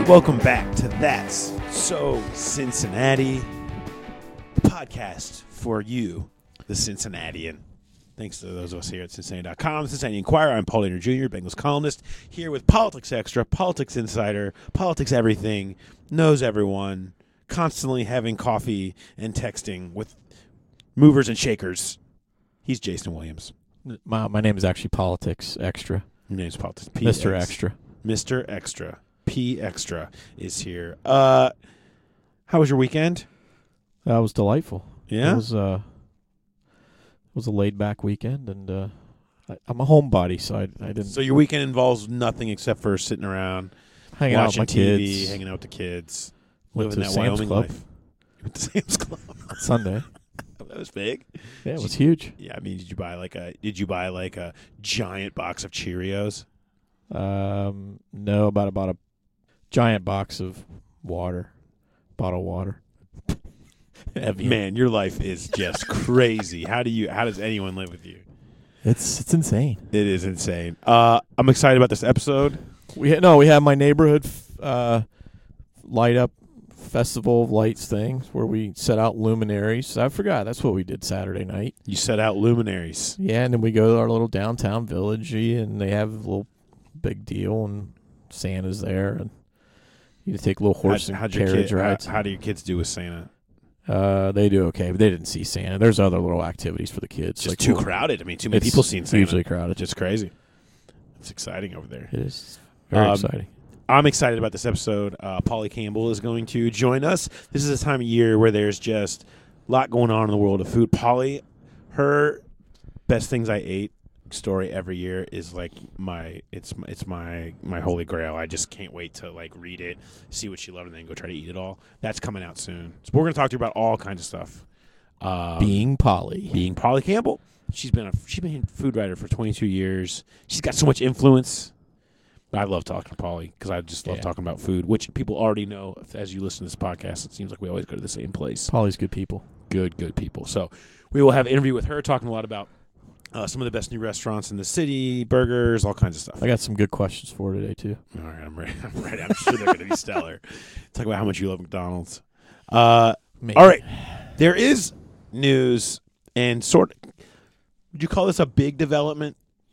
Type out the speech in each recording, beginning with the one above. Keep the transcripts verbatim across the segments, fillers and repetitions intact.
Welcome back to That's So Cincinnati, the podcast for you, the Cincinnatian. Thanks to those of us here at Cincinnati dot com, Cincinnati Enquirer. I'm Paul Dehner Junior, Bengals columnist, here with Politics Extra, Politics Insider, Politics Everything, knows everyone, constantly having coffee and texting with movers and shakers. He's Jason Williams. My, my name is actually Politics Extra. Your name's Politics. P Mister X. Extra. Mister Extra. P Extra is here. Uh, how was your weekend? That was delightful. Yeah? It was, uh, it was a laid-back weekend, and uh, I, I'm a homebody, so I, I didn't... So your weekend involves nothing except for sitting around, hang out with watching my T V, kids. hanging out with the kids, Went living to that Sam's Wyoming Club. life. You went to Sam's Club. Sunday. That was big. Yeah, it was huge. Yeah, I mean, did you buy like a did you buy like a giant box of Cheerios? Um, no, about about a giant box of water, bottled water. Heavy. Man, your life is just crazy. How do you? How does anyone live with you? It's it's insane. It is insane. Uh, I'm excited about this episode. We ha- no, we have my neighborhood f- uh, light up festival of lights thing where we set out luminaries. I forgot that's what we did Saturday night. You set out luminaries. Yeah, and then we go to our little downtown village, and they have a little big deal, and Santa's there, and you can take a little horse How, and how'd your carriage kid, rides. How, how do your kids do with Santa? Uh, they do okay, but they didn't see Santa. There's other little activities for the kids. It's just like too little- crowded. I mean, too many It's people seeing Santa. hugely crowded. Just crazy. It's exciting over there. It is very Um, exciting. I'm excited about this episode. Uh, Polly Campbell is going to join us. This is a time of year where there's just a lot going on in the world of food. Polly, her best things I ate story every year is like my it's it's my my holy grail. I just can't wait to like read it, see what she loved, and then go try to eat it all. That's coming out soon. So we're going to talk to you about all kinds of stuff. Um, Being Polly. being Polly Campbell. She's been a she's been a food writer for twenty-two years. She's got so much influence. I love talking to Polly because I just love Yeah. talking about food, which people already know. As you listen to this podcast, it seems like we always go to the same place. Polly's good people. Good, good people. So we will have an interview with her talking a lot about uh, some of the best new restaurants in the city, burgers, all kinds of stuff. I got some good questions for her today, too. All right, I'm ready. I'm ready. I'm sure they're going to be stellar. Talk about how much you love McDonald's. Uh, Maybe. all right. There is news and sort of, would you call this a big development?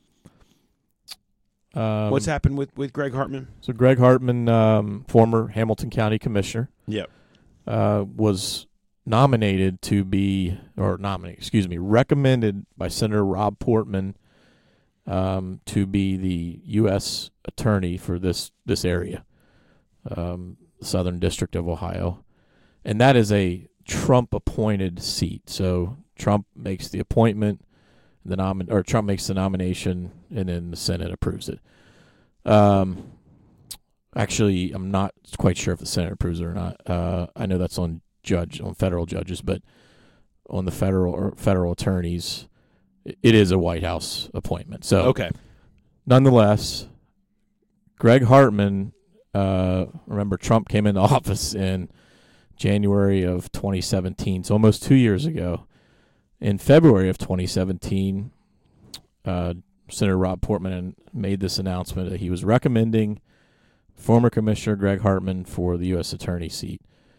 Um, What's happened with, with Greg Hartman? So Greg Hartman, um, former Hamilton County Commissioner, Yep. uh, was nominated to be, or nominated, excuse me, recommended by Senator Rob Portman um, to be the U S attorney for this this area, um, Southern District of Ohio, and that is a Trump-appointed seat. So Trump makes the appointment, the nomin or Trump makes the nomination, and then the Senate approves it. Um, actually, I'm not quite sure if the Senate approves it or not. Uh, I know that's on judge on federal judges, but on the federal or federal attorneys, it is a White House appointment. So, Okay. nonetheless, Greg Hartman. Uh, remember, Trump came into office in January of twenty seventeen, so almost two years ago. In February of twenty seventeen, uh, Senator Rob Portman made this announcement that he was recommending former Commissioner Greg Hartman for the U S attorney seat.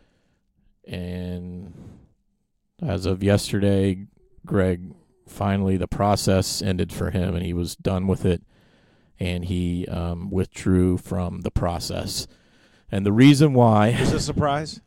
And as of yesterday, Greg, finally the process ended for him, and he was done with it, and he um, withdrew from the process. And the reason why... Is this a surprise?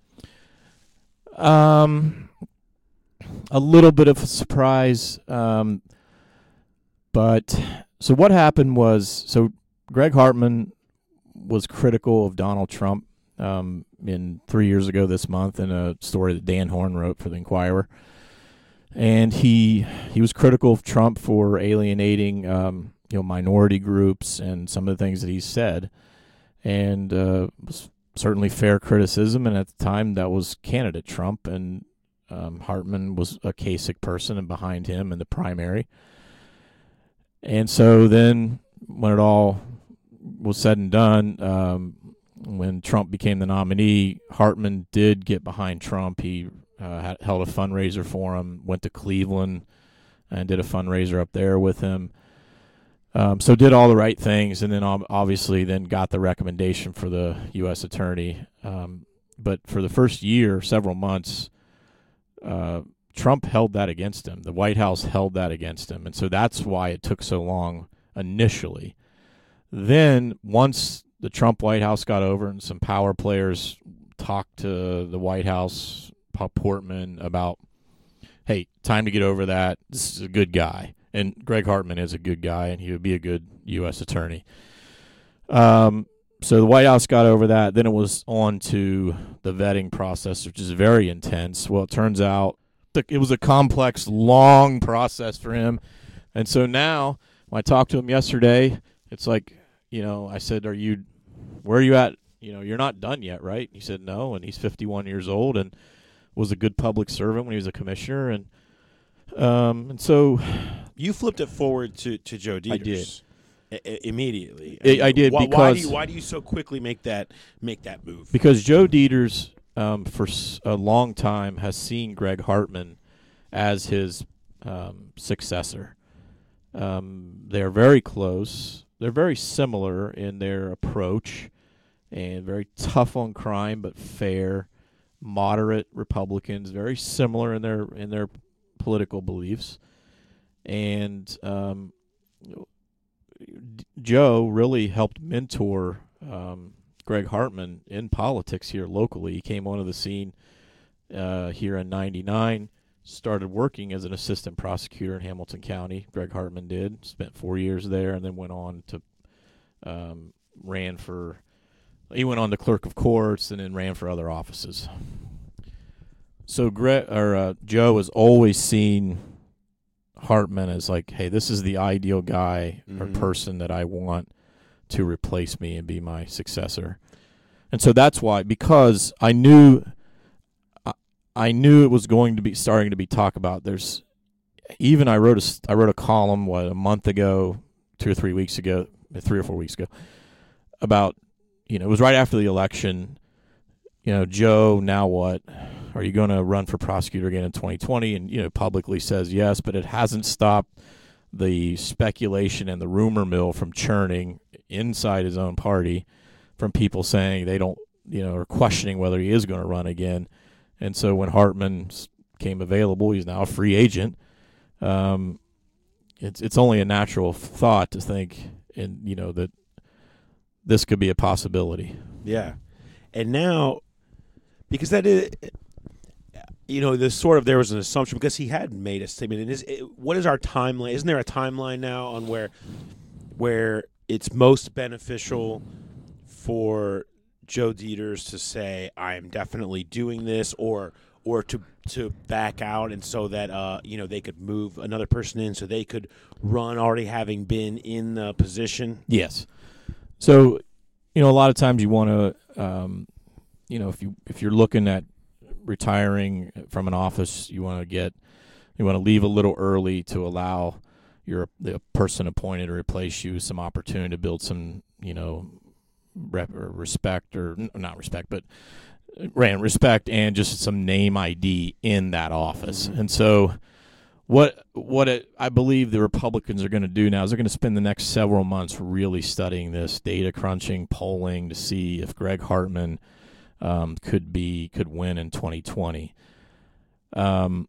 Um, a little bit of a surprise. Um, but so what happened was, so Greg Hartman was critical of Donald Trump um, in three years ago this month in a story that Dan Horn wrote for the Enquirer. And he he was critical of Trump for alienating um, you know minority groups and some of the things that he said, and uh, was certainly fair criticism. And at the time, that was candidate Trump, and um, Hartman was a Kasich person and behind him in the primary. And so then, when it all was said and done, um, when Trump became the nominee, Hartman did get behind Trump. He uh, had, held a fundraiser for him, went to Cleveland and did a fundraiser up there with him. Um, so did all the right things, and then ob- obviously then got the recommendation for the U S attorney. Um, but for the first year, several months, uh, Trump held that against him. The White House held that against him, and so that's why it took so long initially. Then once the Trump White House got over and some power players talked to the White House, Portman, about, hey, time to get over that. This is a good guy. And Greg Hartman is a good guy, and he would be a good U S attorney. Um, so the White House got over that. Then it was on to the vetting process, which is very intense. Well, it turns out it was a complex, long process for him. And so now, when I talked to him yesterday, it's like, you know, I said, "Are you, where are you at? You know, you're not done yet, right?" He said, "No," and he's fifty-one years old and was a good public servant when he was a commissioner. And um, and so... You flipped it forward to, to Joe Dieters. I did. I- immediately. I, mean, I did why, because... Why do, you, why do you so quickly make that make that move? Because Joe Dieters, um, for a long time, has seen Greg Hartman as his um, successor. Um, they're very close. They're very similar in their approach and very tough on crime but fair, moderate Republicans, very similar in their in their political beliefs. And um, Joe really helped mentor um, Greg Hartman in politics here locally. He came onto the scene uh, here in ninety-nine, started working as an assistant prosecutor in Hamilton County. Greg Hartman did, spent four years there, and then went on to um, ran for, he went on to clerk of courts and then ran for other offices. So Greg, or uh, Joe has always seen Hartman as like, hey, this is the ideal guy mm-hmm. or person that I want to replace me and be my successor. And so that's why, because I knew I, I knew it was going to be starting to be talked about. There's even I wrote a I wrote a column what a month ago, two or three weeks ago, three or four weeks ago, about, you know, it was right after the election. You know, Joe, now what? Are you going to run for prosecutor again in twenty twenty? And, you know, publicly says yes, but it hasn't stopped the speculation and the rumor mill from churning inside his own party, from people saying they don't, you know, or questioning whether he is going to run again. And so when Hartman came available, he's now a free agent. Um, it's it's only a natural thought to think, and you know, that this could be a possibility. Yeah, and now because that is, you know, this sort of there was an assumption because he had made a statement. And is it, what is our timeline? Isn't there a timeline now on where where it's most beneficial for Joe Dieters to say, I am definitely doing this, or or to to back out, and so that uh, you know, they could move another person in so they could run already having been in the position? Yes. So, you know, a lot of times you want to, um, you know, if you if you're looking at retiring from an office, you want to get you want to leave a little early to allow your the person appointed to replace you some opportunity to build some, you know, rep or respect, or not respect, but ran respect and just some name I D in that office. Mm-hmm. And so what what it, I believe the Republicans are going to do now is they're going to spend the next several months really studying this, data crunching, polling to see if Greg Hartman um, could be could win in twenty twenty. Um,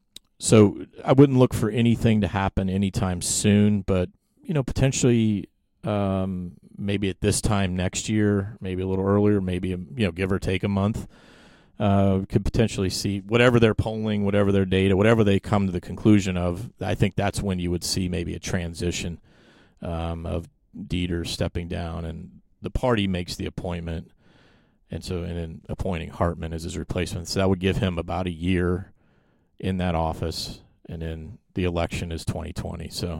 so I wouldn't look for anything to happen anytime soon, but you know, potentially um, maybe at this time next year, maybe a little earlier, maybe you know, give or take a month. Uh, could potentially see whatever they're polling, whatever their data, whatever they come to the conclusion of. I think that's when you would see maybe a transition um, of Dieters stepping down, and the party makes the appointment, and so and then appointing Hartman as his replacement. So that would give him about a year in that office, and then the election is twenty twenty. So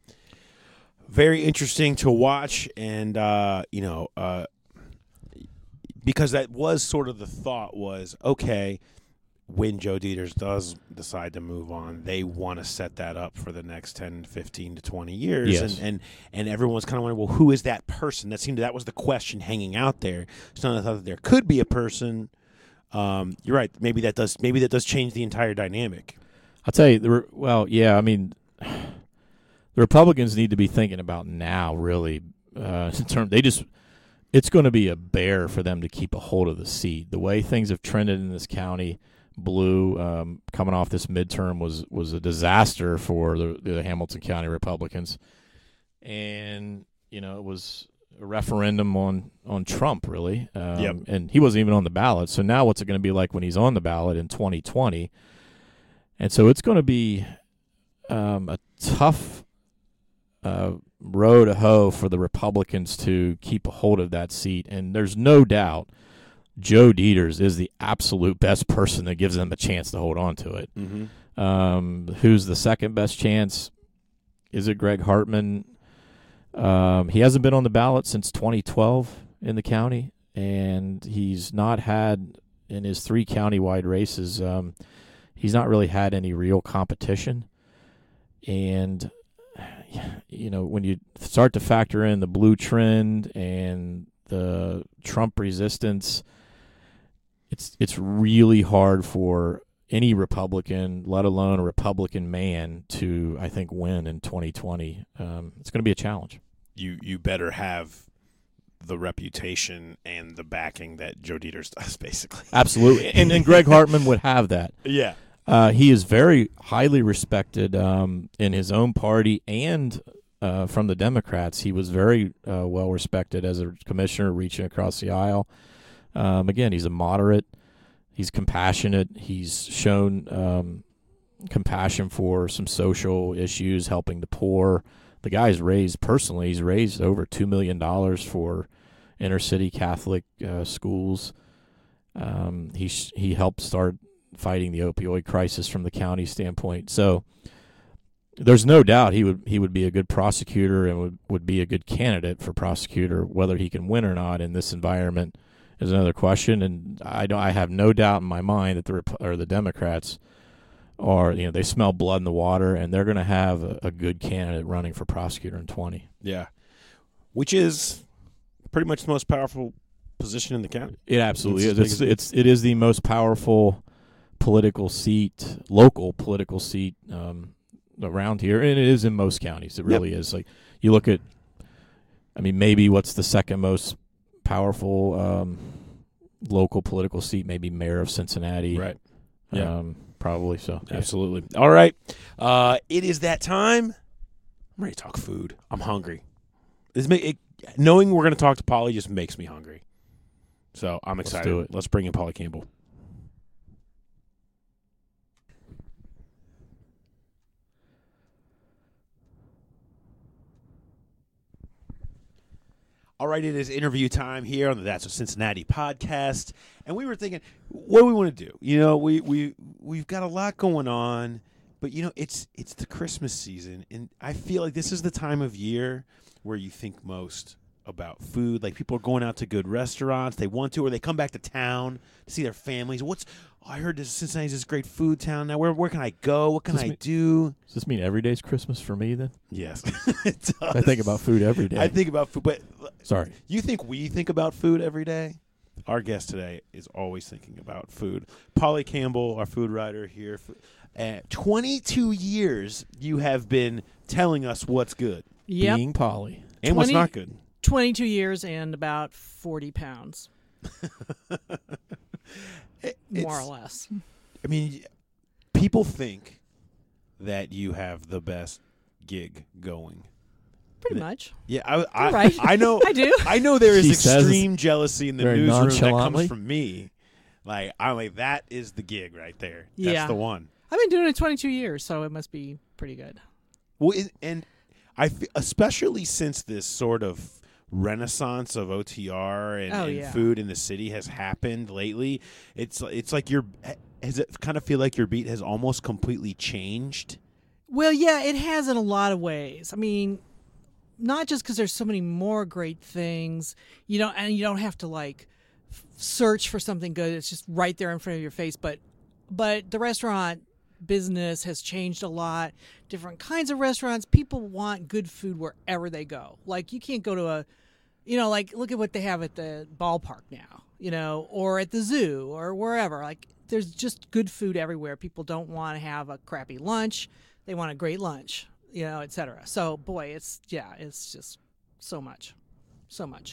very interesting to watch, and uh, you know. Uh, Because that was sort of the thought was, okay, when Joe Dieters does decide to move on, they want to set that up for the next ten, fifteen to twenty years. Yes. And, and and everyone's kind of wondering, well, who is that person? That seemed to, that was the question hanging out there. So I thought that there could be a person. Um, you're right. Maybe that does maybe that does change the entire dynamic. I'll tell you, the, well, yeah, I mean, the Republicans need to be thinking about now, really. Uh, in term, they just it's going to be a bear for them to keep a hold of the seat. The way things have trended in this county, blue um, coming off this midterm was was a disaster for the, the Hamilton County Republicans, and you know it was a referendum on on Trump, really. Um, Yep. And he wasn't even on the ballot. So now what's it going to be like when he's on the ballot in twenty twenty? And so it's going to be um, a tough uh, row to hoe for the Republicans to keep a hold of that seat. And there's no doubt Joe Deters is the absolute best person that gives them a chance to hold on to it. Mm-hmm. Um, who's the second best chance? Is it Greg Hartman? Um, he hasn't been on the ballot since twenty twelve in the county, and he's not had, in his three county-wide races, um, he's not really had any real competition. And, you know, when you start to factor in the blue trend and the Trump resistance, it's it's really hard for any Republican, let alone a Republican man, to, I think, win in twenty twenty. Um, it's going to be a challenge. You you better have the reputation and the backing that Joe Deters does, basically. Absolutely. And, and Greg Hartman would have that. Yeah. Uh, he is very highly respected um, in his own party and uh, from the Democrats. He was very uh, well respected as a commissioner reaching across the aisle. Um, again, he's a moderate. He's compassionate. He's shown um, compassion for some social issues, helping the poor. The guy's raised, personally, he's raised over two million dollars for inner-city Catholic uh, schools. Um, he sh- he helped start fighting the opioid crisis from the county standpoint. So there's no doubt he would he would be a good prosecutor and would, would be a good candidate for prosecutor. Whether he can win or not in this environment is another question. And I don't, I have no doubt in my mind that the Rep- or the Democrats are, you know, they smell blood in the water, and they're going to have a, a good candidate running for prosecutor in twenty. Yeah. Which is pretty much the most powerful position in the county. It absolutely It's is. as It's, big as- it's it is the most powerful political seat, local political seat um, around here, and it is in most counties. It really is. Like you look at, I mean, maybe what's the second most powerful um, local political seat? Maybe mayor of Cincinnati, Right. Yeah. Um, probably so. Yeah. Absolutely. All right. Uh, it is that time. I'm ready to talk food. I'm hungry. This make it, knowing we're going to talk to Polly just makes me hungry. So I'm Let's excited. do it. Let's bring in Polly Campbell. All right, it is interview time here on the That's What Cincinnati podcast, and we were thinking, what do we want to do? You know, we we we've got a lot going on, but you know, it's it's the Christmas season, and I feel like this is the time of year where you think most about food. Like people are going out to good restaurants, they want to, or they come back to town to see their families. What's oh, I heard this Cincinnati's this great food town now. Where where can I go? What can Does I me- do? Does this mean every day's Christmas for me then? Yes, it does. I think about food every day. I think about food, but Sorry. you think we think about food every day? Our guest today is always thinking about food. Polly Campbell, our food writer here. Uh, twenty-two years you have been telling us what's good Yep. Being Polly. and what's twenty not good. twenty-two years and about forty pounds, It- more it's- or less. I mean, people think that you have the best gig going. Pretty Th- much. Yeah, I, I, right. I know. I do. I know there is She says extreme jealousy in the very newsroom that comes nonchalantly. from me. Like I'm like that is the gig right there. That's Yeah. the one. I've been doing it twenty-two years, so it must be pretty good. Well, it, and I f- especially since this sort of renaissance of O T R and, Oh, and yeah. food in the city has happened lately. It's it's like your has it kind of feel like your beat has almost completely changed. Well, yeah, it has in a lot of ways. I mean, not just because there's so many more great things, you know, and you don't have to like f- search for something good. It's just right there in front of your face. But, but the restaurant business has changed a lot. Different kinds of restaurants. People want good food wherever they go. Like you can't go to a, you know, like look at what they have at the ballpark now, you know, or at the zoo or wherever. Like there's just good food everywhere. People don't want to have a crappy lunch. They want a great lunch. you know, et cetera. So, boy, it's yeah, it's just so much, so much.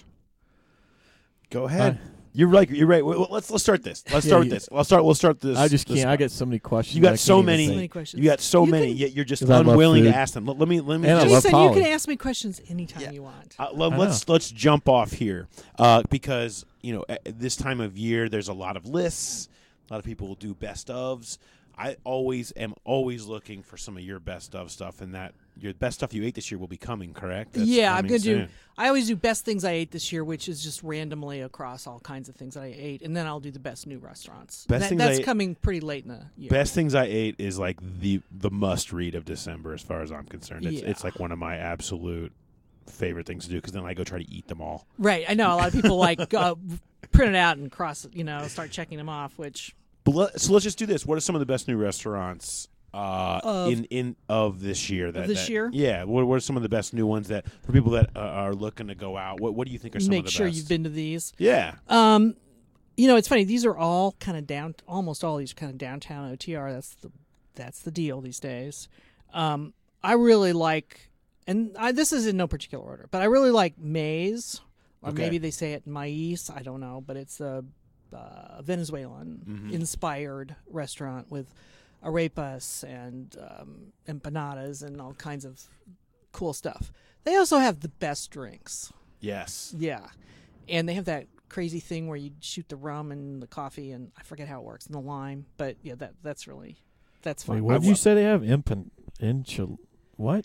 Go ahead. Uh, you're right. You're right. Well, let's let's start this. Let's Yeah, start with you- this. Let's start. We'll start this. I just this can't. I part. get so many questions. You got I so can't even many- So think. many questions. You got so You many. can- Yet you're just 'Cause I love unwilling to food. ask them. Let, let me let me. And I just, love Jason, you can Polly. ask me questions anytime Yeah. you want. Uh, let, I let's let's jump off here uh, because you know at this time of year there's a lot of lists. A lot of people will do best ofs. I always am always looking for some of your best of stuff, and that your best stuff you ate this year will be coming. Correct? That's yeah, I'm coming gonna do. soon. I always do best things I ate this year, which is just randomly across all kinds of things that I ate, and then I'll do the best new restaurants. Best That- things that's I ate- coming pretty late in the year. Best things I ate is like the the must read of December, as far as I'm concerned. It's Yeah. it's like one of my absolute favorite things to do because then I go try to eat them all. Right. I know a lot of people like uh, print it out and cross it. You know, start checking them off. Which But let, so let's just do this. What are some of the best new restaurants uh, Of- in in of this year? That this that- year? Yeah. What, what are some of the best new ones that for people that uh, are looking to go out? What What do you think are some make of the sure best? you've been to these. Yeah. Um, you know, it's funny. These are all kind of down. Almost all these kind of downtown O T R. That's the that's the deal these days. Um, I really like, and I, this is in no particular order, but I really like Maze, or Okay. maybe they say it Mais. I don't know, but it's a uh, Venezuelan Mhm. inspired restaurant with arepas and um, empanadas and all kinds of cool stuff. They also have the best drinks. Yes. Yeah. And they have that crazy thing where you shoot the rum and the coffee and I forget how it works and the lime. But yeah, that that's really that's fun. Wait, what I did you wa- say they have? Impan, inchil, what?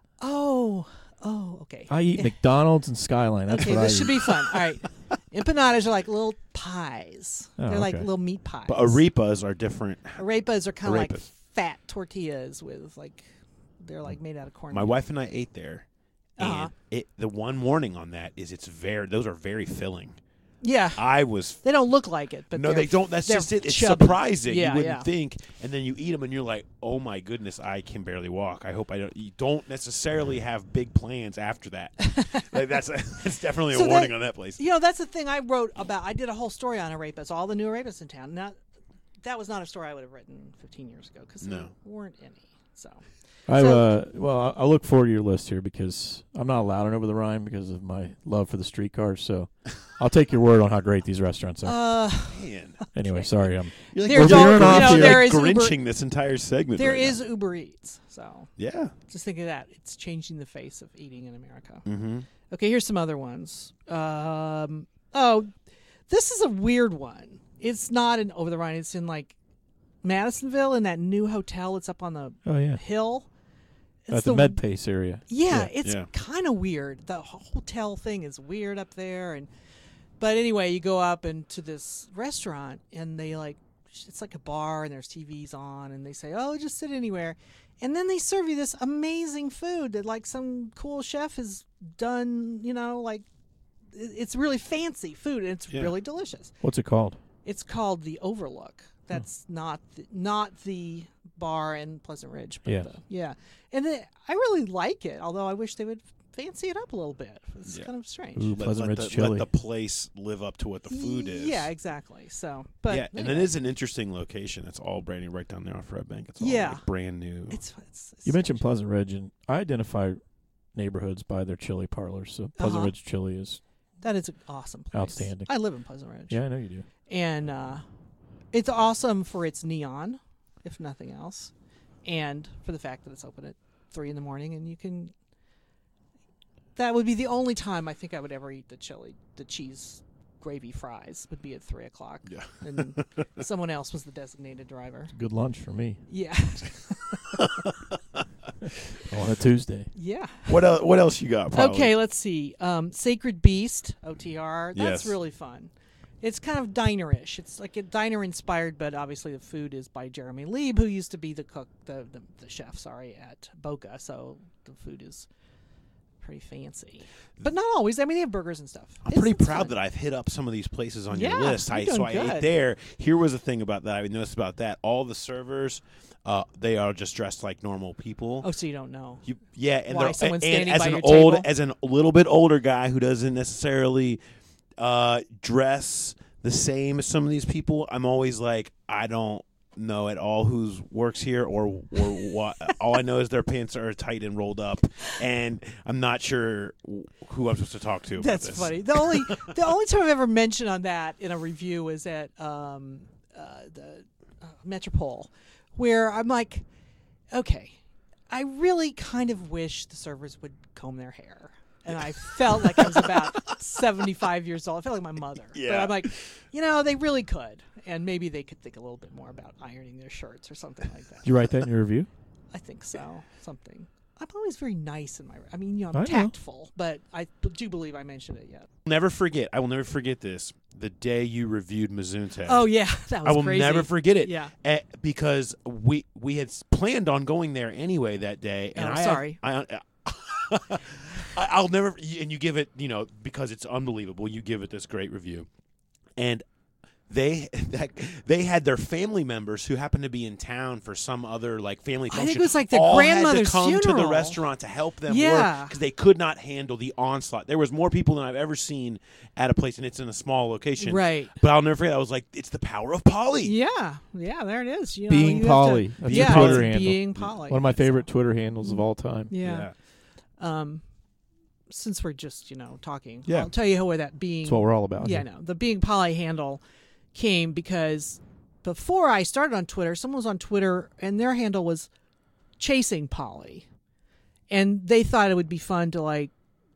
Oh, oh, okay. I eat McDonald's and Skyline. That's okay, what this I should eat. be fun. All right. Empanadas are like little pies. Oh, They're like okay. little meat pies. But arepas are different. Arepas are kind of like Arepas. fat tortillas with like they're like made out of corn. My wife and I ate there, and Uh-huh. it the one warning on that is it's very those are very filling. Yeah. I was They don't look like it, but no, they're- they don't. That's they're just it. It's chubby. surprising. Yeah, you wouldn't yeah. think, and then you eat them, and you're like, "Oh my goodness, I can barely walk." I hope I don't. You don't necessarily have big plans after that. Like that's that's definitely a So that- warning on that place. You know, that's the thing I wrote about. I did a whole story on arepas, all the new arepas in town. Now, that was not a story I would have written fifteen years ago because No. there weren't any. So, I So- uh, well, I- I'll look forward to your list here because I'm not allowed on Over the Rhine because of my love for the streetcars. So I'll take your word on how great these restaurants are. uh, Man, anyway, sorry, I'm you're like, There's we're all- veering you know, here, there like is Uber- grinching this entire segment. there right is now. Uber Eats. So, yeah. just think of that. It's changing the face of eating in America. Mm-hmm. Okay, here's some other ones. Um, oh, this is a weird one. It's not in Over the Rhine. It's in like Madisonville in that new hotel. It's up on the oh yeah, hill. It's at the, Med Pace area. Yeah, Yeah. it's Yeah. kind of weird. The hotel thing is weird up there, and but anyway, you go up into this restaurant, and they like it's like a bar, and there's T Vs on, and they say, "Oh, just sit anywhere," and then they serve you this amazing food that like some cool chef has done. You know, like it- it's really fancy food, and it's Yeah. really delicious. What's it called? It's called the Overlook. That's not the, not the bar in Pleasant Ridge, but Yeah. the, yeah. And it, I really like it, although I wish they would fancy it up a little bit. It's Yeah. kind of strange. Ooh, Let, Pleasant let Ridge the, chili. let the place live up to what the food is. Yeah, exactly. So, but yeah, and anyway, it is an interesting location. It's all brand new, right down there off Red Bank. It's all Yeah. like brand new. it's, it's, it's You mentioned strange. Pleasant Ridge, and I identify neighborhoods by their chili parlors. So Pleasant Uh-huh. Ridge chili is That is an awesome place. Outstanding. I live in Pleasant Ridge. yeah, I know you do. And uh, it's awesome for its neon, if nothing else, and for the fact that it's open at three in the morning, and you can. That would be the only time I think I would ever eat the chili, the cheese gravy fries would be at three o'clock. Yeah. And someone else was the designated driver. Good lunch for me Yeah, on a Tuesday. yeah. what else? What else you got? Polly? Okay, let's see. Um, Sacred Beast, O T R. That's Yes. really fun. It's kind of diner-ish. It's like a diner-inspired, but obviously the food is by Jeremy Lieb, who used to be the cook, the the, the chef, sorry, at Boca. So the food is pretty fancy, but not always. I mean, they have burgers and stuff. I'm It's- pretty it's proud fun. that I've hit up some of these places on your Yeah, list. you're I, doing so I ate good. there. Here was the thing about that I noticed about that. All the servers, uh, they are just dressed like normal people. Oh, so you don't know? You, yeah, and, Why they're- someone's and standing as by an your old, table? as an little bit older guy who doesn't necessarily uh, dress the same as some of these people, I'm always like, I don't, know at all who works here or or what. All I know is their pants are tight and rolled up, and I'm not sure who I'm supposed to talk to. About That's this. funny. The only the only time I've ever mentioned on that in a review was at um, uh, the uh, Metropole, where I'm like, okay, I really kind of wish the servers would comb their hair. And I felt like I was about seventy-five years old. I felt like my mother. Yeah. But I'm like, you know, they really could. And maybe they could think a little bit more about ironing their shirts or something like that. Did you write that in your review? I think so. Something. I'm always very nice in my. I mean, you know, I I'm know. tactful, but I b- do believe I mentioned it yet. Never forget. I will never forget this. The day you reviewed Mazunte. Oh yeah, that was I will crazy. never forget it. Yeah. Eh, because we we had s- planned on going there anyway that day, and Oh, I sorry. I, I I'll never. And you give it, you know, because it's unbelievable. You give it this great review, and they that they had their family members who happened to be in town for some other like family I function. think it was like the all grandmother's had to come to the funeral. restaurant to help them Yeah. work because they could not handle the onslaught. There was more people than I've ever seen at a place, and it's in a small location. Right. But I'll never forget. I was like, it's the power of Polly. Yeah, yeah, there it is. You know, Being you have Polly. To, That's yeah, your Twitter it's handle. Being Polly. One of my favorite Twitter handles of all time. Yeah. Um, since we're just you know talking, Yeah. I'll tell you where that being. That's what we're all about. Yeah, here. no, the Being Polly handle came because before I started on Twitter, someone was on Twitter and their handle was Chasing Polly, and they thought it would be fun to like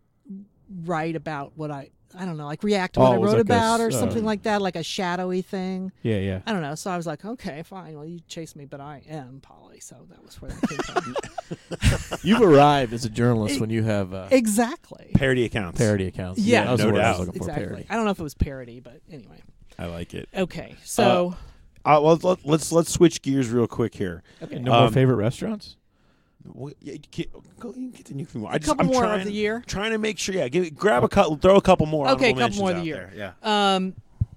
write about what I. I don't know, like react to what Oh, I it was wrote like a about or s- something uh, like that, like a shadowy thing. Yeah, yeah. I don't know. So I was like, okay, fine. Well, you chase me, but I am Polly. So that was where that came from. You've arrived as a journalist when you have uh, Exactly. Parody accounts. parody accounts. Yeah. that was No the word I doubt. was looking for. Exactly. Parody. I don't know if it was parody, but anyway. I like it. Okay. So, Uh, well, let, let's let's switch gears real quick here. okay. No more Um, favorite restaurants? Well, yeah, you can't- go you can continue. I A just, couple I'm more trying, of the year. Trying to make sure. Yeah, give, grab a couple, throw a couple more. Okay, a honorable couple more of the mentions year. out there. Yeah. Um,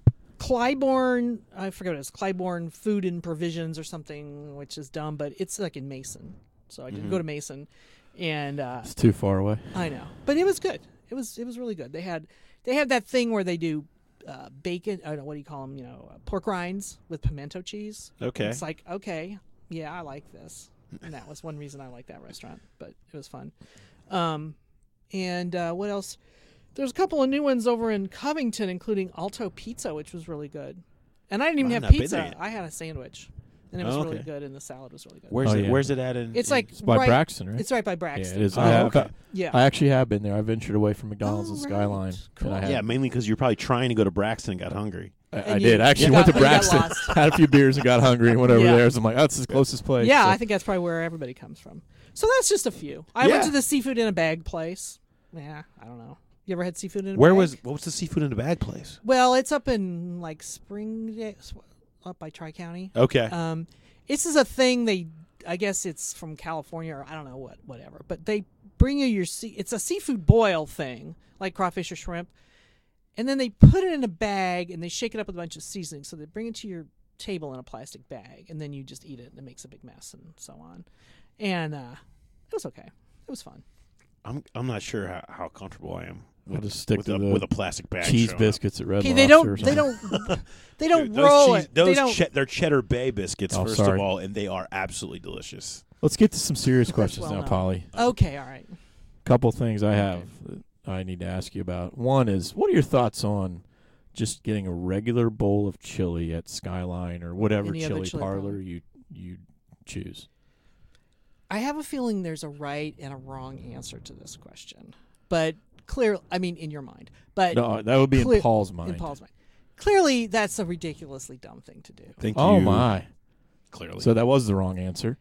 Clybourne, I forget what it is, Clybourne Food and Provisions or something, which is dumb, but it's like in Mason. So I did Mhm. go to Mason, and uh, It's too far away. I know, but it was good. It was it was really good. They had they had that thing where they do uh, bacon. I don't know what do you call them? You know, uh, pork rinds with pimento cheese. Okay. It's like okay, yeah, I like this, and that was one reason I liked that restaurant. But it was fun. Um, and uh, what else? There's a couple of new ones over in Covington, including Alto Pizza, which was really good. And I didn't even I've have not been pizza. there yet. I had a sandwich, and it was Oh, really okay. good, and the salad was really good. Where's Oh, it? yeah. Where's it at? In, It's in- like It's by right, Braxton, right? It's right by yeah, Braxton. it is. Oh, I, have, okay. Yeah. I actually have been there. I ventured away from McDonald's Oh, and right. Skyline. Cool. And I, had, yeah, mainly because you're probably trying to go to Braxton and got hungry. I, I And you- did. I actually you went got- to you got Braxton, lost. had a few beers and got hungry and went over Yeah. there. So I'm like, oh, that's the closest place. Yeah, So- I think that's probably where everybody comes from. So that's just a few. I Yeah. went to the seafood in a bag place. Yeah, I don't know. You ever had seafood in a Where bag? was what was the seafood in a bag place? Well, it's up in like Spring, up by Tri County. Okay. Um, this is a thing they, I guess it's from California or I don't know what, whatever. But they bring you your sea. It's a seafood boil thing, like crawfish or shrimp, and then they put it in a bag and they shake it up with a bunch of seasoning. So they bring it to your table in a plastic bag, and then you just eat it, and it makes a big mess and so on. And uh, it was okay. It was fun. I'm I'm not sure how, how comfortable I am I'll with, just stick with, to a, the with a plastic bag. cheese showing up. biscuits at Red Okay, Lobster. they or don't. They something. don't. They don't Dude, those roll cheese, it. Those they don't. che- they're cheddar bay biscuits Oh, first sorry. of all, and they are absolutely delicious. Let's get to some serious That's questions well now, known. Polly. Okay, all right. Couple things I have that I need to ask you about. One is, what are your thoughts on just getting a regular bowl of chili at Skyline or whatever Any other chili, chili parlor parlor. you you choose? I have a feeling there's a right and a wrong answer to this question, but clear. I mean, in your mind, but No, that would be Clear- in Paul's mind. in Paul's mind, clearly that's a ridiculously dumb thing to do. Thank Oh you. my! Clearly. So that was the wrong answer.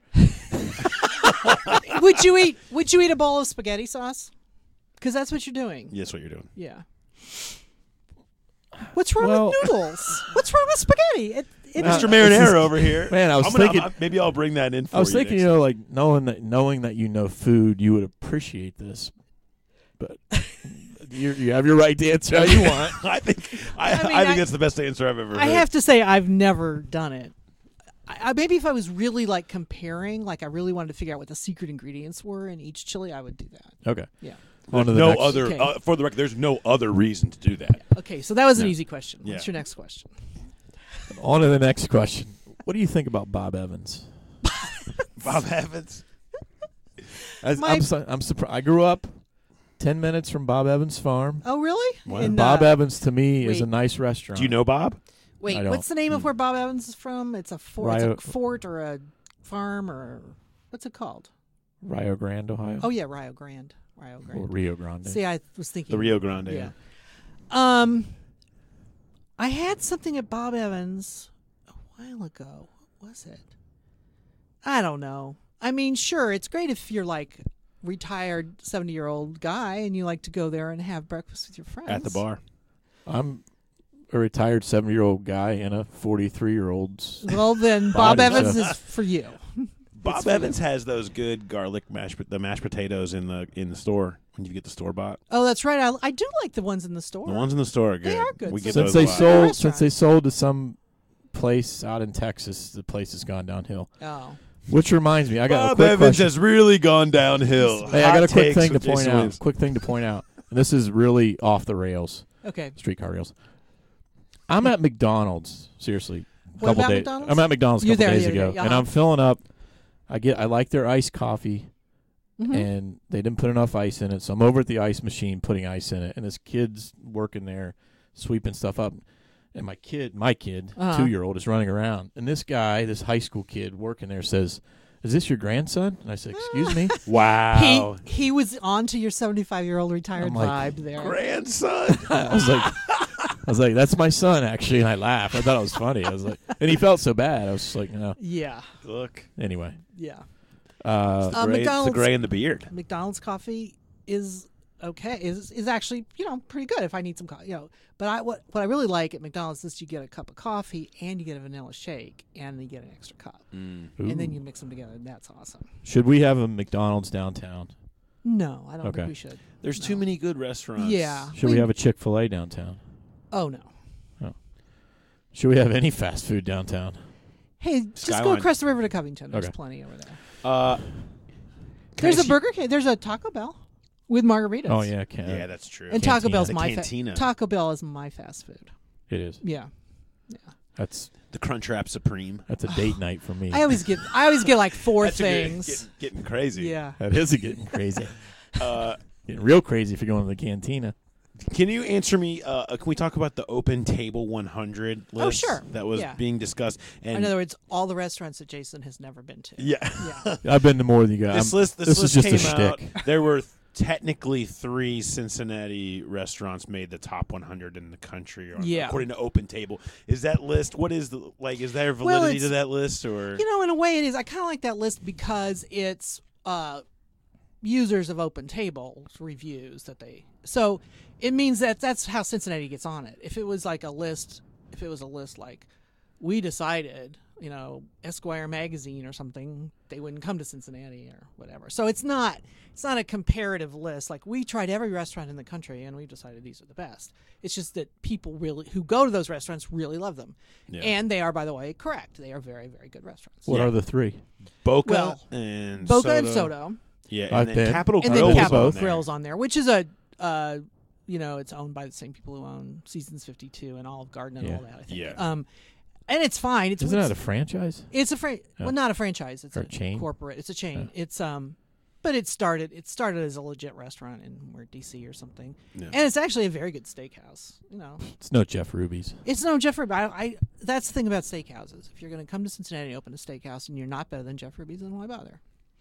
would you eat? Would you eat a bowl of spaghetti sauce? Because that's what you're doing. yes, what you're doing. Yeah. What's wrong Well- with noodles? What's wrong with spaghetti? It, it, Uh, Mister this is- Marinero over here. Man, I was I'm gonna- thinking- I'm- maybe I'll bring that in for I was you thinking, next you know, like knowing that knowing that you know food, you would appreciate this. But you you have your right to answer how you want. I think I, I I, mean, think I- that's the best answer I've ever I heard. have to say I've never done it. I, I, maybe if I was really like comparing, like I really wanted to figure out what the secret ingredients were in each chili, I would do that. Okay. Yeah. On to There's the no next. other Okay. uh, for the record. There's no other reason to do that. Okay, so that was an No. easy question. What's Yeah. your next question? On to the next question. What do you think about Bob Evans? Bob Evans. I, My- I'm su- I'm surprised. I grew up ten minutes from Bob Evans' farm. Oh, really? Wow. In, Bob uh, Evans to me is a wait. nice restaurant. Do you know Bob? Wait, I what's the don't. name of where Bob Evans is from? It's a fort, Rio- it's a fort or a farm or what's it called? Rio Grande, Ohio? Oh yeah, Rio Grande. Rio Or Grande. Rio Grande. See, I was thinking The Rio Grande. Yeah. Yeah. Um, I had something at Bob Evans a while ago. What was it? I don't know. I mean, sure, it's great if you're like retired seventy-year-old guy and you like to go there and have breakfast with your friends At the bar. I'm a retired seven-year-old guy and a forty-three-year-old's. Well, then Bob Body, Evans so- is for you. Bob Evans has those good garlic mashed the mashed potatoes in the in the store when you get the store bought. Oh, that's right. I, I do like the ones in the store. The ones in the store are good. They are good. We get Since those they a lot. sold, Restaurant. since they sold to some place out in Texas, the place has gone downhill. Oh. Which reminds me, I got a Bob quick Evans question. has really gone downhill. Hey, I got a Hot quick takes thing to with point Jason out. Williams. Quick thing to point out. And this is really off the rails, Okay. streetcar rails. I'm at McDonald's. Seriously, a What couple about days. McDonald's? I'm at McDonald's a You're couple there days the other ago, day, and uh-huh. I'm filling up. I get. I like their iced coffee, Mhm. and they didn't put enough ice in it, so I'm over at the ice machine putting ice in it, and this kid's working there, sweeping stuff up. And my kid, my kid, Uh-huh. two-year-old, is running around. And this guy, this high school kid working there says, "Is this your grandson?" And I said, "Excuse me." Wow. He he was on to your seventy-five-year-old retired I'm like, vibe there. Grandson. I was like, I was like, "That's my son, actually." And I laughed. I thought it was funny. I was like, and he felt so bad. I was just like, "No." Yeah. Look. Anyway, Yeah. uh, Uh, Gray, it's the McDonald's- gray in the beard. McDonald's coffee is okay. Is is actually, you know, pretty good if I need some coffee, you know. But I what what I really like at McDonald's is you get a cup of coffee and you get a vanilla shake and you get an extra cup. And then ooh. you mix them together and that's awesome. Should we have a McDonald's downtown? No, I don't Okay. think we should. There's No. too many good restaurants. Yeah. Should we have a Chick-fil-A downtown? Oh no. Should we have any fast food downtown? Hey, just go Skyline. across the river to Covington. There's Okay. plenty over there. Uh, can There's I a see- Burger King. There's a Taco Bell with margaritas. Oh yeah, can Yeah, that's true. And Taco Cantina. Bell's The my fa- Cantina. Taco Bell is my fast food. it is. Yeah. That's The Crunchwrap Supreme. that's a date night for me. I always get I always get like four That's a good- things. getting, getting crazy. Yeah. that is a getting crazy. Uh, Getting real crazy if you're going to the cantina. can you answer me? Uh, can we talk about the Open Table one hundred list Oh, sure. that was Yeah. being discussed? And In other words, all the restaurants that Jason has never been to. yeah, Yeah. I've been to more than you guys. this I'm- list this, this list is just came a out. shtick. There were technically three Cincinnati restaurants made the top one hundred in the country, or, Yeah. according to Open Table. Is that list? What is the like? Is there Well, validity it's- to that list, or You know, in a way it is. I kind of like that list because it's uh, users of Open Tables reviews that they. So it means that that's how Cincinnati gets on it. If it was like a list, if it was a list like we decided, you know, Esquire magazine or something, they wouldn't come to Cincinnati or whatever. So it's not it's not a comparative list. Like we tried every restaurant in the country and we decided these are the best. It's just that people really who go to those restaurants really love them. Yeah. And they are, by the way, correct. They are very, very good restaurants. What Yeah. are the three? Boca Well, and Boca Soto? and Soto. Yeah, I've and then been. Capital And Grill then was Capital on there. Grill's on there, which is a, uh, you know, it's owned by the same people who own Seasons fifty-two and Olive Garden and Yeah. all that, I think. Yeah. Um, and it's fine. It's Isn't it's, that a franchise? it's a fran- Oh. well, not a franchise. It's Or a a chain? corporate. It's a chain. Oh. It's um, but it started. It started as a legit restaurant in where D C or something, Yeah. and it's actually a very good steakhouse. You know, It's no Jeff Ruby's. it's no Jeff Ruby. I, I that's the thing about steakhouses. If you're going to come to Cincinnati and open a steakhouse and you're not better than Jeff Ruby's, then why bother?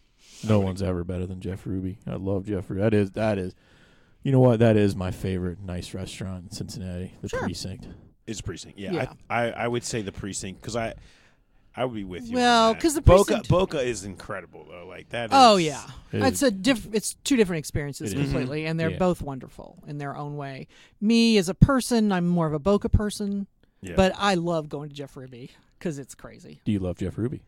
No one's ever better than Jeff Ruby. I love Jeff Ruby. That is that is. You know what? That is my favorite nice restaurant in Cincinnati, the Sure. Precinct. It's Precinct. Yeah, Yeah. I, I I would say the Precinct because I I would be with you. Well, on that. 'cause the Boca Precinct- Boca is incredible though. Like that. Is, Oh yeah, It it's is- a diff- It's two different experiences It is. completely, and they're Yeah. both wonderful in their own way. Me as a person, I'm more of a Boca person, Yeah. but I love going to Jeff Ruby because it's crazy. Do you love Jeff Ruby?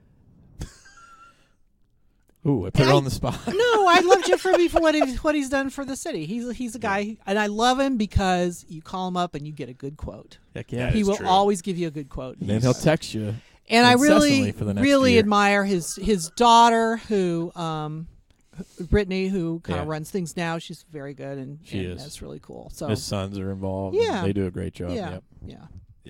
Ooh, I put it I- on the spot. No, I love Jeff Ruby for what he's what he's done for the city. He's he's a guy, and I love him because you call him up and you get a good quote. Heck That yeah. he is will true. always give you a good quote. And then he'll text you. And I really, incessantly for the next really year. admire his his daughter, who um, Brittany, who kind of Yeah. runs things now. She's very good, and, She and is. that's really cool. So His sons are involved. Yeah. They do a great job. yeah, Yep. yeah, Yeah. So,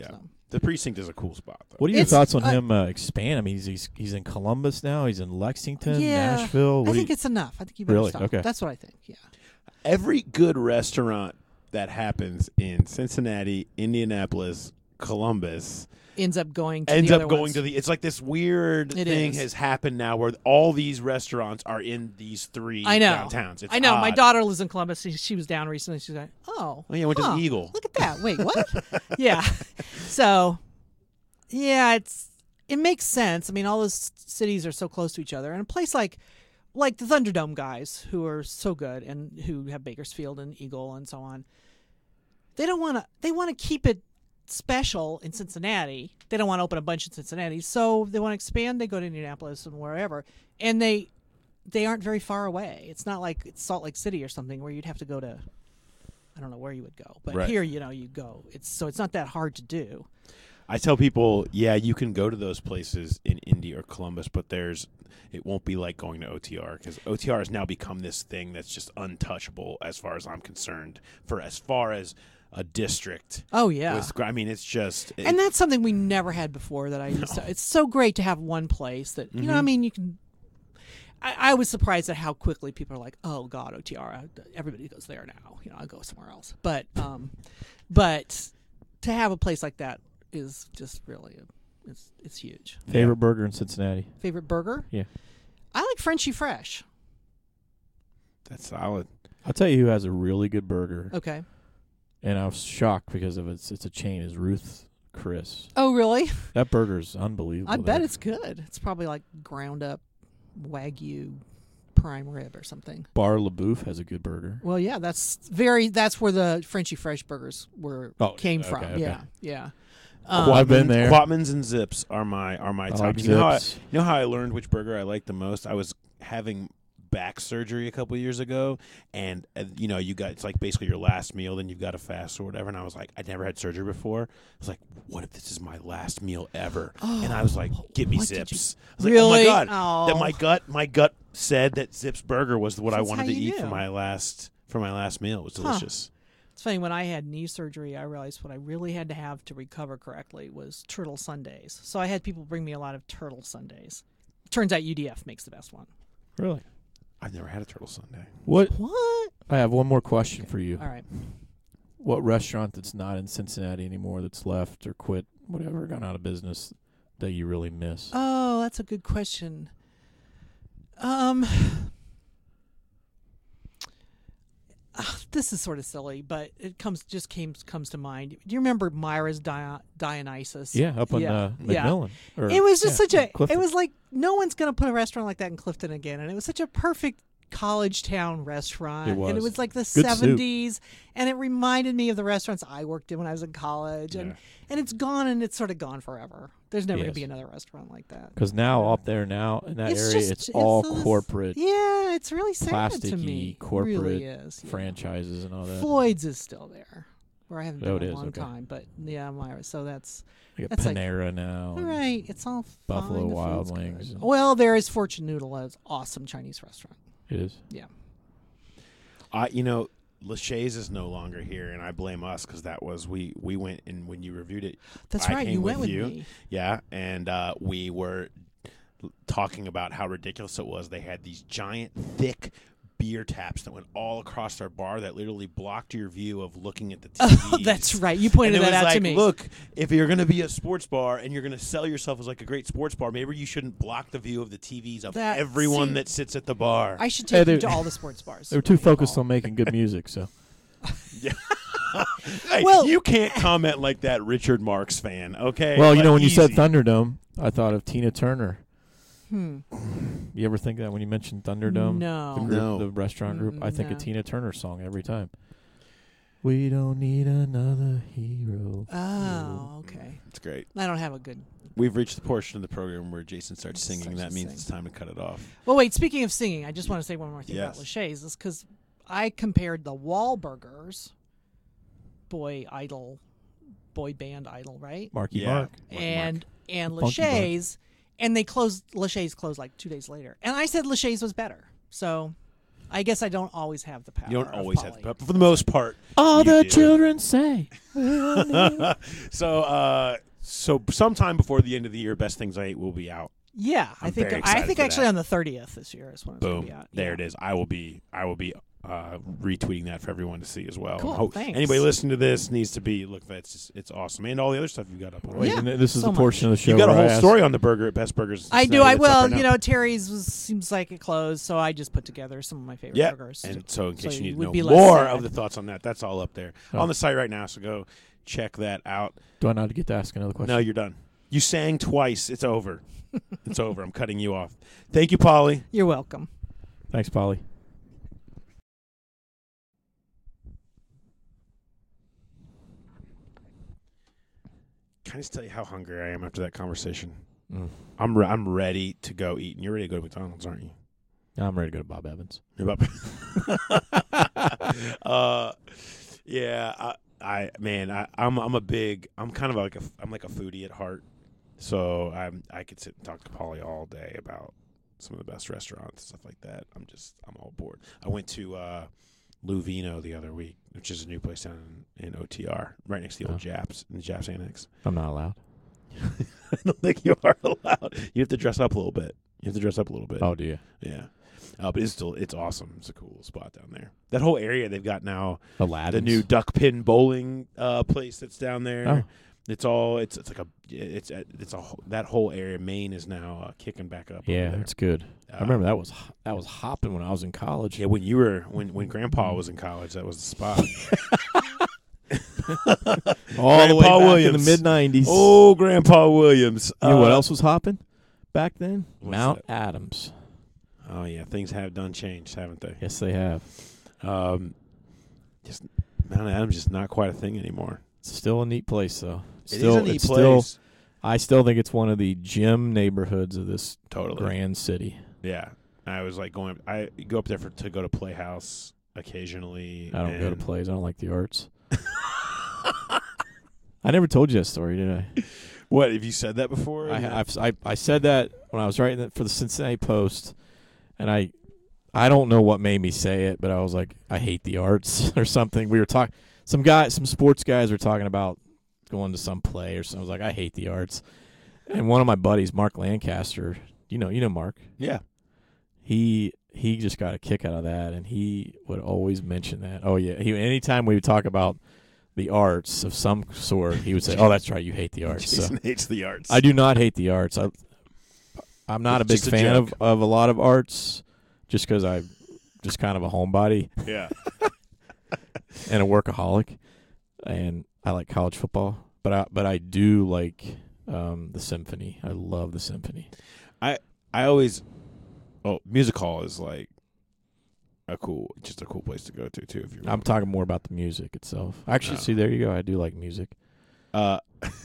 The precinct is a cool spot, though. What are your It's- thoughts on uh, him uh, expand? I mean, he's, he's he's in Columbus now. He's in Lexington, Yeah, Nashville. What I do think you- it's enough. I think you better Really? stop. Okay. That's what I think. Yeah. Every good restaurant that happens in Cincinnati, Indianapolis, Columbus Ends up going to ends the up other going ones. to the. It's like this weird It thing is. has happened now where all these restaurants are in these three I know. downtowns. It's I know. My odd. daughter lives in Columbus. She, she was down recently. She's like, oh. Oh, yeah, I went to the huh, Eagle. Look at that. Wait, what? Yeah. So, yeah, it's it makes sense. I mean, all those cities are so close to each other, and a place like like the Thunderdome guys, who are so good and who have Bakersfield and Eagle and so on, they don't want to. They want to keep it special in Cincinnati. They don't want to open a bunch in Cincinnati, so they want to expand. They go to Indianapolis and wherever, and they they aren't very far away. It's not like it's Salt Lake City or something where you'd have to go to. I don't know where you would go, but Right. here, you know, you go. It's so it's not that hard to do. I tell people, yeah, you can go to those places in Indy or Columbus, but there's it won't be like going to O T R because O T R has now become this thing that's just untouchable as far as I'm concerned. For as far as a district, Oh yeah, with, I mean, it's just it- and that's something we never had before. That I used to. It's so great to have one place that you know. I Mhm. mean, you can. I, I was surprised at how quickly people are like, "Oh God, O T R, everybody goes there now." You know, I'll go somewhere else. But, um, but to have a place like that is just really, a, it's it's huge. favorite burger in Cincinnati? Favorite burger? Yeah. I like Frenchie Fresh. that's solid. I'll tell you who has a really good burger, Okay. and I was shocked because of it's it's a chain. Is Ruth Chris? Oh really? That burger's unbelievable. I bet there. it's good. It's probably like ground up Wagyu prime rib or something. Bar LaBouffe has a good burger. Well, yeah, that's very. That's where the Frenchie Fresh burgers were Oh, came okay, from. okay. Yeah, yeah. Well, I've been Quatman's- there. Quatman's and Zips are my are my I top. like you know how I, Zips. you know how I learned which burger I like the most? I was having back surgery a couple years ago, and uh, you know, you got it's like basically your last meal, then you've got to fast or whatever. And I was like, I'd never had surgery before. I was like, what if this is my last meal ever? and I was like, get me what did Zips. you- I was like, oh my Really? god, Oh. that my gut my gut said that Zips burger was what I That's wanted how to you eat for knew. my last for my last meal. It was delicious. It's funny, when I had knee surgery, I realized what I really had to have to recover correctly was turtle sundaes. So I had people bring me a lot of turtle sundaes. Turns out U D F makes the best one. Really? I've never had a turtle sundae. What? What? I have one more question for you. All right. What restaurant that's not in Cincinnati anymore, that's left or quit, whatever, gone out of business, that you really miss? Oh, that's a good question. Um, ah, this is sort of silly, but it comes just came comes to mind. Do you remember Myra's Di- Dionysus? yeah, up on yeah, uh, yeah. McMillan. Or- It was just yeah, such a. Clifton. It was like no one's gonna put a restaurant like that in Clifton again, and it was such a perfect college town restaurant. It and it was. was like the Good soup. seventies, and it reminded me of the restaurants I worked in when I was in college, and Yeah. and it's gone, and it's sort of gone forever. There's never gonna Yes. be another restaurant like that. Because now up there now in that It's area, just- it's it's all this- corporate Yeah, it's really sad to plasticky me. corporate it really is. yeah. franchises and all that. Floyd's is still there, where I haven't been Oh, in it a is, long okay. time. But yeah, Myra. So that's They got that's like- Panera now. all and right. It's all Buffalo fine, the Wild food's Wings good. and- Well, there is Fortune Noodle, an awesome Chinese restaurant. It is. I, you know, Lachey's is no longer here, and I blame us because that was we we went and when you reviewed it, That's I right. came You went with with you. me. yeah, and uh, we were talking about how ridiculous it was. They had these giant, thick beer taps that went all across their bar that literally blocked your view of looking at the T Vs. Oh, that's right. You And pointed it that was out like, to me. look, if you're going to be a sports bar and you're going to sell yourself as like a great sports bar, maybe you shouldn't block the view of the T Vs of That- everyone see- that sits at the bar. I should Hey, take they- you to all the sports bars. They were too when you focused call. on making good music, so. Hey, Well- you can't comment like that, Richard Marx fan. Okay. Well, you know, Like, when you said easy. Thunderdome, I thought of Tina Turner. Hmm. You ever think that when you mentioned Thunderdome? No. The, group, No. the restaurant group? I think No. a Tina Turner song every time. We don't need another hero. Oh, okay. It's great. I don't have a good. We've reached the portion of the program where Jason starts singing. Starts That to means sing. it's time to cut it off. Well, wait. Speaking of singing, I just want to say one more thing Yes. about Lachey's. Is because I compared the Wahlburgers, boy idol, boy band idol, right? Marky Yeah. Mark. Mark, and and Funky Bunch. Lachey's, and they closed. Lachey's closed like two days later, and I said Lachey's was better. So, I guess I don't always have the power. You don't of always have Polly. to, but for the most part. All you the do. children say. so, uh, So sometime before the end of the year, Best Things I Ate will be out. Yeah, I I'm think very I excited think for actually that. on the thirtieth this year is when it's Boom. gonna be out. There Yeah. it is. I will be I will be uh, retweeting that for everyone to see as well. Cool, Hope thanks. Anybody listening to this needs to be look. That's just, it's awesome, and all the other stuff you got up on. Wait, Yeah, and this is so the portion of the show. You got a where I whole ask- story on the burger at Best Burgers. I do. Cincinnati I that's up will. right now. You know, Terry's was, seems like it closed, so I just put together some of my favorite Yeah, burgers. and so in case So you you need to would know be less more sad. of the thoughts on that, that's all up there Oh. on the site right now. So go check that out. Do I not get to ask another question? No, you're done. You sang twice. It's over. It's over. I'm cutting you off. Thank you, Polly. You're welcome. Thanks, Polly. Can I just tell you how hungry I am after that conversation? Mm. I'm re- I'm ready to go eat. And you're ready to go to McDonald's, aren't you? I'm ready to go to Bob Evans. You're about- uh, yeah, I, I man, I, I'm I'm a big. I'm kind of like a I'm like a foodie at heart. So I'm I could sit and talk to Polly all day about some of the best restaurants and stuff like that. I'm just I'm all bored. I went to uh, Lou Vino the other week, which is a new place down in, in O T R, right next to the old Oh. Japs in the Japs Annex. I'm not allowed. I don't think you are allowed. You have to dress up a little bit. You have to dress up a little bit. Oh, do you? Yeah. Uh, but it's still it's awesome. It's a cool spot down there. That whole area they've got now. Aladdin. The new duck pin bowling uh, place that's down there. Oh. It's all it's it's like a it's it's a whole- that whole area. Maine is now uh, kicking back up. Yeah, over there. it's good. Uh, I remember that was that was hopping when I was in college. Yeah, when you were when when Grandpa was in college, that was the spot. All the way Grandpa back Williams. in the mid nineties. Oh, Grandpa Williams. You know what Uh, else was hopping back then? What's Mount that? Adams. Oh yeah, things have done changed, haven't they? Yes, they have. Um, just Mount Adams just not quite a thing anymore. It's still a neat place, though. It is Still, a neat it's place. Still, I still think it's one of the gym neighborhoods of this Totally. grand city. Yeah, I was like going. I go up there for to go to Playhouse occasionally. I don't go to and- plays. I don't like the arts. I never told you that story, did I? What have you said that before? I, I've, I I said that when I was writing it for the Cincinnati Post, and I I don't know what made me say it, but I was like, I hate the arts or something. We were talking, some guy, some sports guys were talking about going to some play or something. I was like, I hate the arts. And one of my buddies, Mark Lancaster, you know, you know Mark. yeah. He he just got a kick out of that, and he would always mention that. Oh yeah, he anytime we would talk about the arts of some sort, he would say, "Oh, that's right, you hate the arts." So Jason hates the arts. I do not hate the arts. I I'm not It's a big just a fan of, joke. of a lot of arts, just because I'm just kind of a homebody Yeah. and a workaholic, and I like college football. But I but I do like um, the symphony. I love the symphony. I always. Oh, music hall is like a cool, just a cool place to go to too. If you're, I'm talking more about the music itself. Actually, Oh. see, there you go. I do like music. Uh,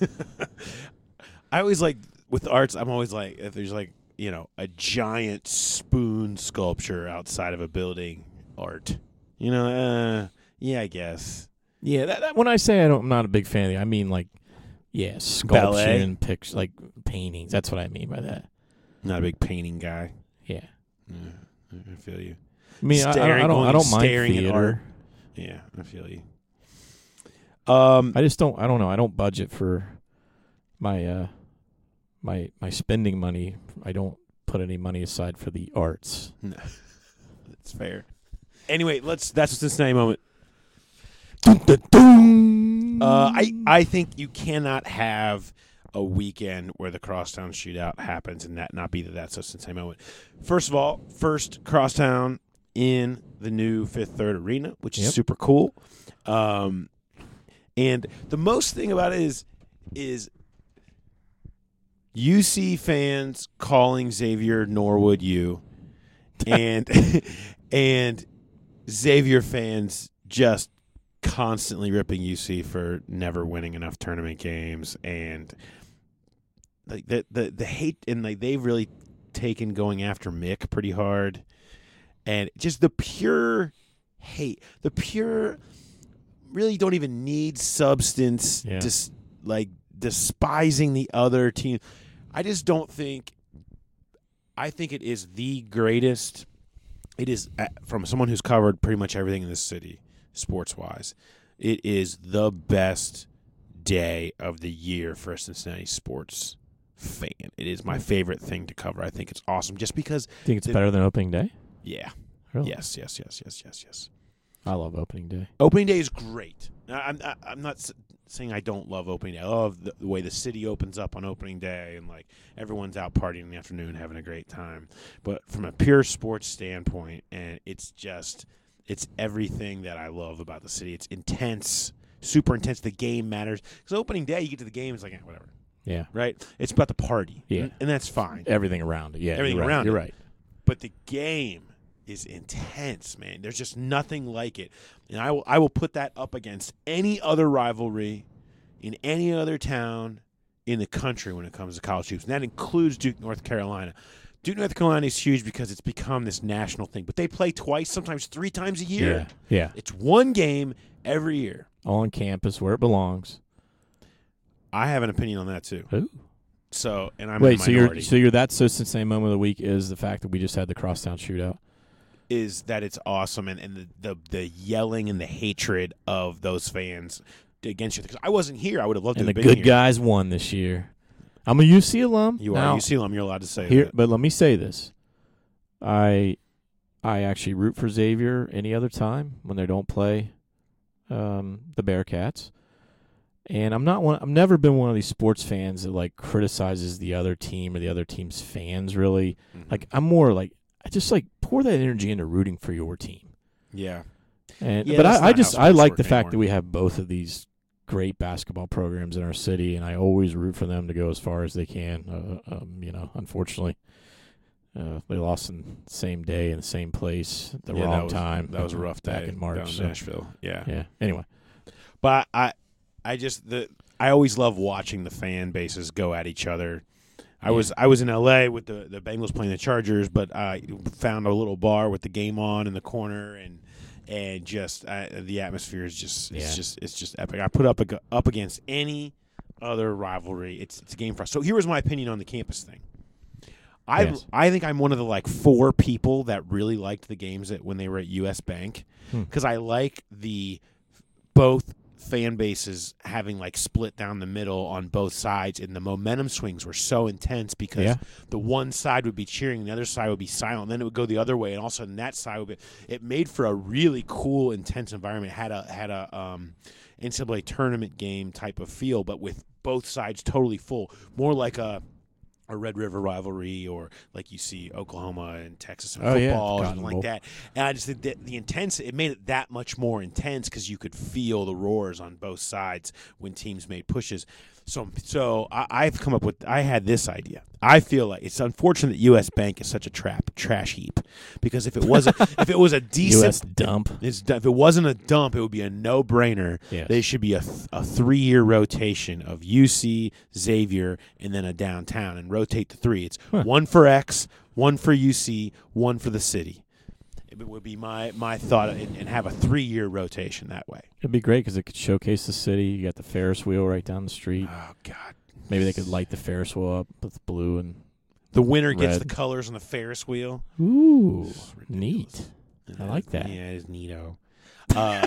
I always like with the arts. I'm always like if there's like you know a giant spoon sculpture outside of a building, art. You know, uh, yeah, I guess. Yeah, that, that, when I say I don't, I'm not a big fan of it, I mean like, yeah, Ballet? sculpture, pictures, like paintings. That's what I mean by that. Not a big painting guy. Yeah, Yeah, I feel you. I mean, I- I, Staring- I don't, I only don't mind staring at art. theater. Yeah, I feel you. Um, I just don't. I don't know. I don't budget for my uh, my my spending money. I don't put any money aside for the arts. no, that's fair. Anyway, let's. That's a Cincinnati moment. Uh, I I think you cannot have a weekend where the Crosstown Shootout happens and that not be that that's a Cincinnati moment. First of all, first Crosstown in the new Fifth Third Arena, which is Yep. super cool. Um, and the most thing about it is is U C fans calling Xavier Norwood U, and and Xavier fans just constantly ripping U C for never winning enough tournament games, and like the the the hate, and like they've really taken going after Mick pretty hard, and just the pure hate, the pure really don't even need substance, Yeah. just like despising the other team. I just don't think. I think it is the greatest. It is uh, from someone who's covered pretty much everything in this city, sports wise. It is the best day of the year for a Cincinnati sports fan. It is my favorite thing to cover. I think it's awesome just because. Think it's the, better than opening day? Yeah. Really? Yes, yes, yes, yes, yes, yes. I love opening day. Opening day is great. I, I'm I, I'm not s- saying I don't love opening day. I love the, the way the city opens up on opening day and like everyone's out partying in the afternoon, having a great time. But from a pure sports standpoint, and it's just it's everything that I love about the city. It's intense, super intense. The game matters because opening day, you get to the game, it's like eh, whatever, Yeah. right? It's about the party, Yeah. and, and that's fine. Everything around it. Yeah. Everything you're right. around You're it. right. But the game is intense, man. There's just nothing like it. And I will I will put that up against any other rivalry in any other town in the country when it comes to college hoops. And that includes Duke, North Carolina. Duke, North Carolina is huge because it's become this national thing. But they play twice, sometimes three times a year. Yeah. Yeah. It's one game every year. On campus where it belongs. I have an opinion on that too. Ooh. So, and I'm Wait, in the so you're minority. so you're that so Cincinnati moment of the week is the fact that we just had the crosstown shootout. Is that it's awesome and, and the, the the yelling and the hatred of those fans against you. Because I wasn't here. I would have loved And to the have been good here. guys won this year. I'm a U C alum. You now, are. You see them. You're allowed to say here, that. but let me say this: I, I actually root for Xavier any other time when they don't play, um, the Bearcats, and I'm not one. I've never been one of these sports fans that like criticizes the other team or the other team's fans. Really, Mhm. like I'm more like I just like pour that energy into rooting for your team. yeah. And Yeah, but that's I, I not just how I sports like work the fact anymore. that we have both of these great basketball programs in our city, and I always root for them to go as far as they can. Uh, um, you know, unfortunately, uh, they lost in the same day in the same place at the Yeah, wrong that was, time. That was a rough back day in March. down in so, Nashville. Yeah. yeah. Anyway, But I, I just the I always love watching the fan bases go at each other. I Yeah. was I was in L A with the, the Bengals playing the Chargers, but I found a little bar with the game on in the corner, and and just uh, the atmosphere is just it's Yeah. just it's just epic. I put up ag- up against any other rivalry. It's it's a game for us. So here was my opinion on the campus thing. I Yes. I think I'm one of the like four people that really liked the games at, when they were at U S Bank Hmm. because I like the both fan bases having like split down the middle on both sides, and the momentum swings were so intense because Yeah. the one side would be cheering and the other side would be silent, and then it would go the other way, and all of a sudden that side would be. It made for a really cool, intense environment. It had a had a um, N C double A tournament game type of feel, but with both sides totally full, more like a. a Red River rivalry, or like you see Oklahoma and Texas in Oh, yeah, football, or Cotton something like Bowl. that. And I just think that the intense, it made it that much more intense because you could feel the roars on both sides when teams made pushes. So, so I, I've come up with, I had this idea. I feel like it's unfortunate that U S Bank is such a trap trash heap because if it was a, if it was a decent U S dump. it's, if it wasn't a dump, it would be a no-brainer. Yes. They should be a, th- a three-year rotation of U C, Xavier, and then a downtown, and rotate the three. It's Huh. one for X, one for U C, one for the city. It would be my, my thought, and, and have a three-year rotation that way. It'd be great because it could showcase the city. You got the Ferris wheel right down the street. Oh, God. Maybe they could light the Ferris wheel up with blue and The winner gets Red. the colors on the Ferris wheel. ooh, It's ridiculous. neat. I like that. Yeah, it is neato. Uh,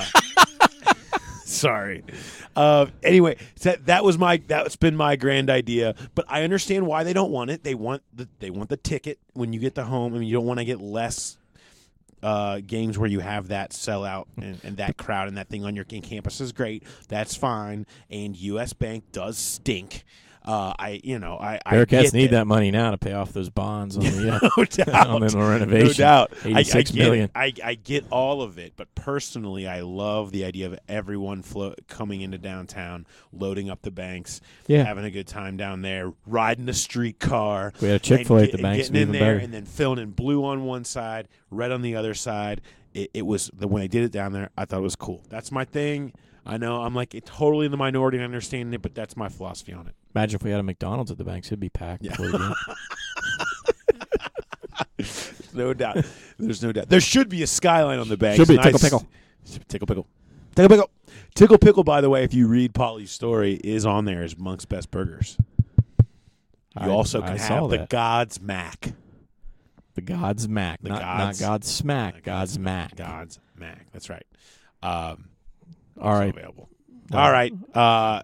sorry. Uh, anyway, that that was my that's been my grand idea. But I understand why they don't want it. They want the they want the ticket when you get to home. I mean, you don't want to get less uh, games where you have that sellout and, and that crowd and that thing on your campus is great. That's fine. And U S Bank does stink. Uh, I you know I I Bearcats get need that money now to pay off those bonds on the uh, no doubt. on the renovation. No doubt. I, I eighty-six get million. it. I, I get all of it, but personally, I love the idea of everyone flo- coming into downtown, loading up the banks, Yeah. having a good time down there, riding a streetcar. We had a Chick-fil-A and at the get- banks, getting in even there, better. and then filling in blue on one side, red on the other side. It, it was the when they did it down there. I thought it was cool. That's my thing. I know I'm like totally in the minority in understanding it, but that's my philosophy on it. Imagine if we had a McDonald's at the banks, it'd be packed. Yeah. before the game. No doubt. There's no doubt. There should be a skyline on the bank. Should be. Nice- Tickle Pickle. Tickle pickle. Tickle pickle. Tickle pickle. By the way, if you read Polly's story, is on there as Monk's Best Burgers. You I- also I can saw have the that. God's Mac. The God's Mac, The not God's- not God's Smack. The God's Mac. God's Mac. That's right. Um, All also right. Available. Well, All right. Uh,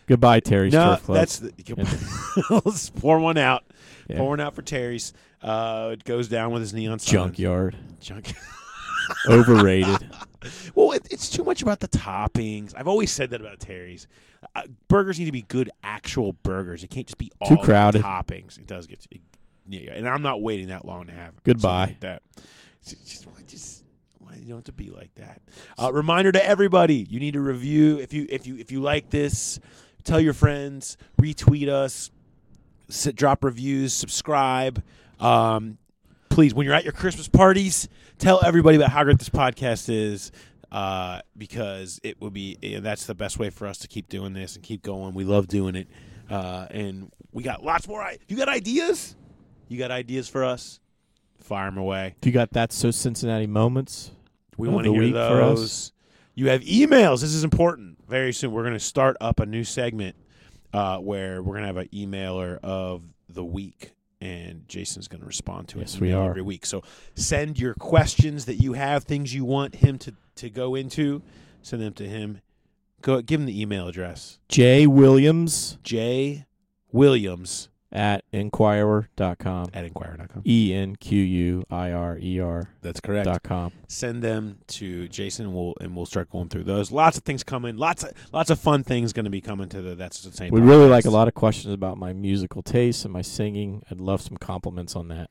Goodbye, Terry's no, Turf Club. that's the, let's pour one out. Yeah. Pour one out for Terry's. Uh, it goes down with his neon sign. Junkyard. Junk. Overrated. Well, it, it's too much about the toppings. I've always said that about Terry's. Uh, burgers need to be good, actual burgers. It can't just be all Too crowded. toppings. It does get, it, yeah, and I'm not waiting that long to have it. Goodbye. Like that. Just, just, just why you don't have to be like that. Uh, reminder to everybody: you need to review. If you if you if you like this, tell your friends, retweet us, sit, drop reviews, subscribe. Um, please, when you're at your Christmas parties, tell everybody about how great this podcast is, uh, because it will be you know, that's the best way for us to keep doing this and keep going. We love doing it, uh, and we got lots more. I- you got ideas? You got ideas for us? Fire them away. If you got That's So Cincinnati moments, We of want to the hear week for us. those. You have emails. This is important. Very soon, we're going to start up a new segment uh, where we're going to have an emailer of the week, and Jason's going to respond to it Yes, we email are. every week. So send your questions that you have, things you want him to, to go into. Send them to him. Go give him the email address. J Williams J Williams at Enquirer dot com. at Enquirer dot com. E N Q U I R E R That's correct. dot com. Send them to Jason, and we'll and we'll start going through those. Lots of things coming. Lots of lots of fun things going to be coming to the That's the Same. We really like a lot of questions about my musical taste and my singing. I'd love some compliments on that.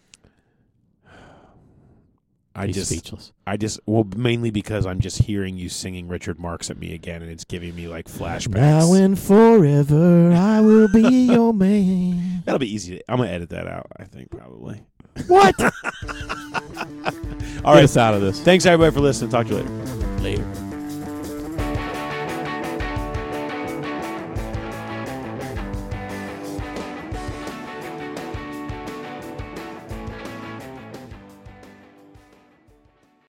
I He's just, speechless. I just, well, mainly because I'm just hearing you singing Richard Marx at me again, and it's giving me like flashbacks. Now and forever, I will be your man. That'll be easy. To, I'm gonna edit that out. I think probably. What? All Get right. us out of this. Thanks everybody for listening. Talk to you later. Later.